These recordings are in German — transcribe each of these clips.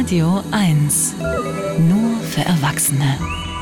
Radio 1. Nur für Erwachsene.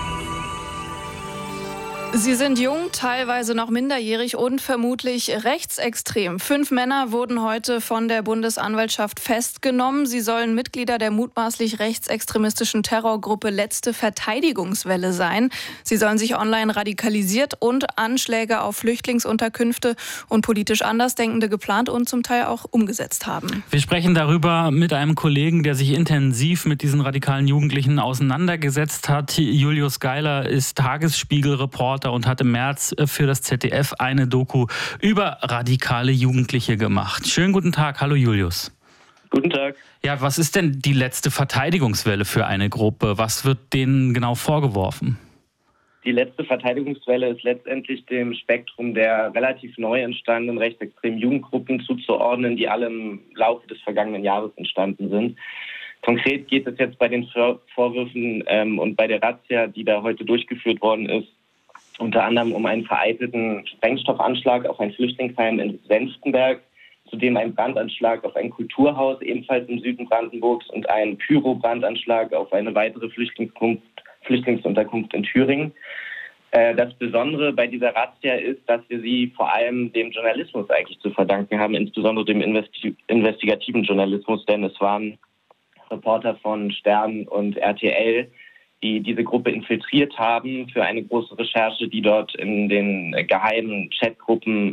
Sie sind jung, teilweise noch minderjährig und vermutlich rechtsextrem. 5 Männer wurden heute von der Bundesanwaltschaft festgenommen. Sie sollen Mitglieder der mutmaßlich rechtsextremistischen Terrorgruppe Letzte Verteidigungswelle sein. Sie sollen sich online radikalisiert und Anschläge auf Flüchtlingsunterkünfte und politisch Andersdenkende geplant und zum Teil auch umgesetzt haben. Wir sprechen darüber mit einem Kollegen, der sich intensiv mit diesen radikalen Jugendlichen auseinandergesetzt hat. Julius Geiler ist Tagesspiegel-Reporter und hat im März für das ZDF eine Doku über radikale Jugendliche gemacht. Schönen guten Tag, hallo Julius. Guten Tag. Ja, was ist denn die letzte Verteidigungswelle für eine Gruppe? Was wird denen genau vorgeworfen? Die letzte Verteidigungswelle ist letztendlich dem Spektrum der relativ neu entstandenen rechtsextremen Jugendgruppen zuzuordnen, die alle im Laufe des vergangenen Jahres entstanden sind. Konkret geht es jetzt bei den Vorwürfen und bei der Razzia, die da heute durchgeführt worden ist, unter anderem um einen vereitelten Sprengstoffanschlag auf ein Flüchtlingsheim in Senftenberg, zudem ein Brandanschlag auf ein Kulturhaus, ebenfalls im Süden Brandenburgs, und einen Pyro-Brandanschlag auf eine weitere Flüchtlingsunterkunft in Thüringen. Das Besondere bei dieser Razzia ist, dass wir sie vor allem dem Journalismus eigentlich zu verdanken haben, insbesondere dem investigativen Journalismus, denn es waren Reporter von Stern und RTL, die diese Gruppe infiltriert haben für eine große Recherche, die dort in den geheimen Chatgruppen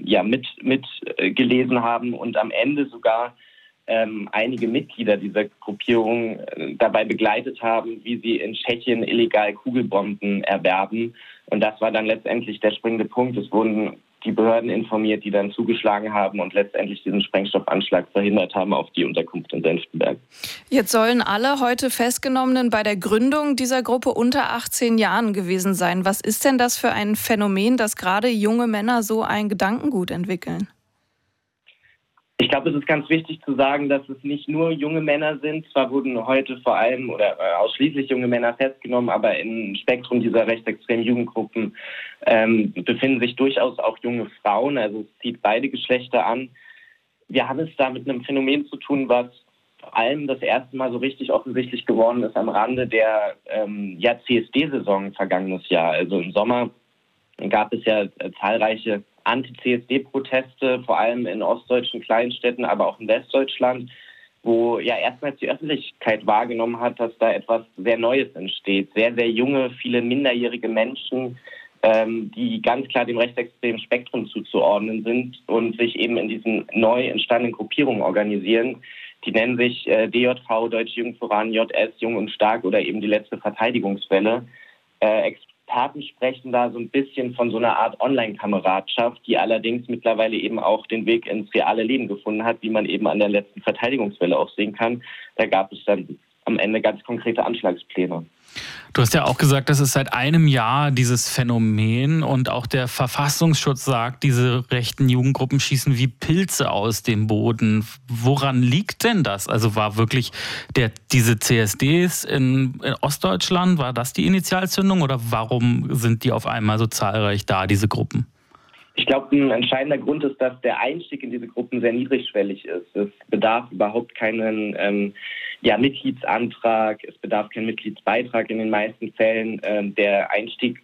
mitgelesen haben und am Ende sogar einige Mitglieder dieser Gruppierung dabei begleitet haben, wie sie in Tschechien illegal Kugelbomben erwerben. Und das war dann letztendlich der springende Punkt. Es wurden die Behörden informiert, die dann zugeschlagen haben und letztendlich diesen Sprengstoffanschlag verhindert haben auf die Unterkunft in Senftenberg. Jetzt sollen alle heute Festgenommenen bei der Gründung dieser Gruppe unter 18 Jahren gewesen sein. Was ist denn das für ein Phänomen, dass gerade junge Männer so ein Gedankengut entwickeln? Ich glaube, es ist ganz wichtig zu sagen, dass es nicht nur junge Männer sind. Zwar wurden heute vor allem oder ausschließlich junge Männer festgenommen, aber im Spektrum dieser rechtsextremen Jugendgruppen befinden sich durchaus auch junge Frauen. Also es zieht beide Geschlechter an. Wir haben es da mit einem Phänomen zu tun, was vor allem das erste Mal so richtig offensichtlich geworden ist am Rande der CSD-Saison vergangenes Jahr. Also im Sommer gab es ja zahlreiche Anti-CSD-Proteste, vor allem in ostdeutschen Kleinstädten, aber auch in Westdeutschland, wo ja erstmals die Öffentlichkeit wahrgenommen hat, dass da etwas sehr Neues entsteht. Sehr, sehr junge, viele minderjährige Menschen, die ganz klar dem rechtsextremen Spektrum zuzuordnen sind und sich eben in diesen neu entstandenen Gruppierungen organisieren. Die nennen sich DJV, Deutsche Jugend voran, JS, Jung und Stark oder eben die Letzte Verteidigungswelle. Experten sprechen da so ein bisschen von so einer Art Online-Kameradschaft, die allerdings mittlerweile eben auch den Weg ins reale Leben gefunden hat, wie man eben an der letzten Verteidigungswelle auch sehen kann. Da gab es dann am Ende ganz konkrete Anschlagspläne. Du hast ja auch gesagt, das ist seit einem Jahr dieses Phänomen und auch der Verfassungsschutz sagt, diese rechten Jugendgruppen schießen wie Pilze aus dem Boden. Woran liegt denn das? Also war wirklich diese CSDs in Ostdeutschland, war das die Initialzündung oder warum sind die auf einmal so zahlreich da, diese Gruppen? Ich glaube, ein entscheidender Grund ist, dass der Einstieg in diese Gruppen sehr niedrigschwellig ist. Es bedarf überhaupt keinen Mitgliedsantrag, es bedarf keinen Mitgliedsbeitrag in den meisten Fällen. Der Einstieg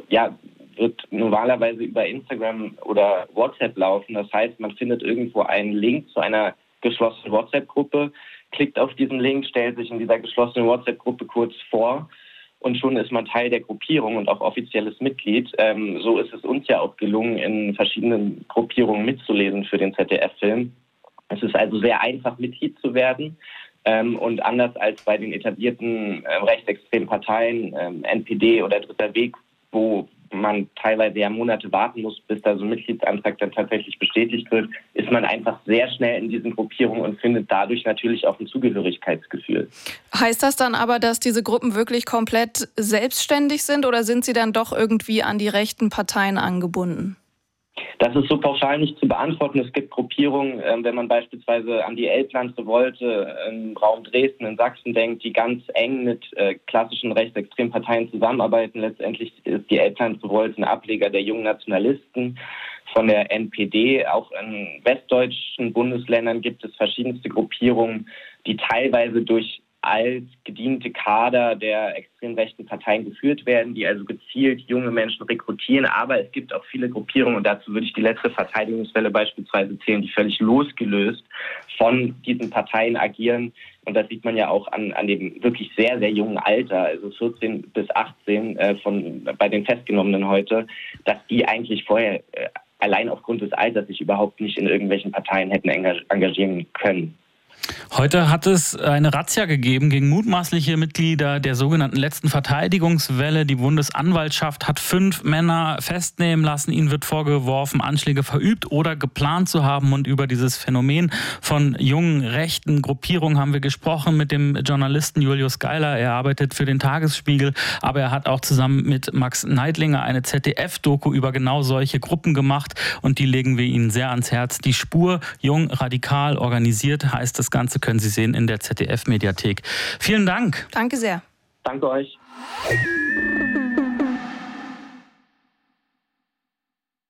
wird normalerweise über Instagram oder WhatsApp laufen. Das heißt, man findet irgendwo einen Link zu einer geschlossenen WhatsApp-Gruppe, klickt auf diesen Link, stellt sich in dieser geschlossenen WhatsApp-Gruppe kurz vor und schon ist man Teil der Gruppierung und auch offizielles Mitglied. So ist es uns ja auch gelungen, in verschiedenen Gruppierungen mitzulesen für den ZDF-Film. Es ist also sehr einfach, Mitglied zu werden. Und anders als bei den etablierten rechtsextremen Parteien, NPD oder Dritter Weg, wo man teilweise ja Monate warten muss, bis da so ein Mitgliedsantrag dann tatsächlich bestätigt wird, ist man einfach sehr schnell in diesen Gruppierungen und findet dadurch natürlich auch ein Zugehörigkeitsgefühl. Heißt das dann aber, dass diese Gruppen wirklich komplett selbstständig sind oder sind sie dann doch irgendwie an die rechten Parteien angebunden? Das ist so pauschal nicht zu beantworten. Es gibt Gruppierungen, wenn man beispielsweise an die Elbland-Revolte im Raum Dresden in Sachsen denkt, die ganz eng mit klassischen rechtsextremen Parteien zusammenarbeiten. Letztendlich ist die Elbland-Revolte ein Ableger der jungen Nationalisten von der NPD. Auch in westdeutschen Bundesländern gibt es verschiedenste Gruppierungen, die teilweise durch altgediente Kader der extrem rechten Parteien geführt werden, die also gezielt junge Menschen rekrutieren. Aber es gibt auch viele Gruppierungen, und dazu würde ich die letzte Verteidigungswelle beispielsweise zählen, die völlig losgelöst von diesen Parteien agieren. Und das sieht man ja auch an dem wirklich sehr, sehr jungen Alter, also 14 bis 18 bei den Festgenommenen heute, dass die eigentlich vorher allein aufgrund des Alters sich überhaupt nicht in irgendwelchen Parteien hätten engagieren können. Heute hat es eine Razzia gegeben gegen mutmaßliche Mitglieder der sogenannten letzten Verteidigungswelle. Die Bundesanwaltschaft hat 5 Männer festnehmen lassen. Ihnen wird vorgeworfen, Anschläge verübt oder geplant zu haben. Und über dieses Phänomen von jungen rechten Gruppierungen haben wir gesprochen mit dem Journalisten Julius Geiler. Er arbeitet für den Tagesspiegel, aber er hat auch zusammen mit Max Neidlinger eine ZDF-Doku über genau solche Gruppen gemacht. Und die legen wir Ihnen sehr ans Herz. Die Spur, jung, radikal, organisiert, heißt das Ganze, können Sie sehen in der ZDF-Mediathek. Vielen Dank. Danke sehr. Danke euch.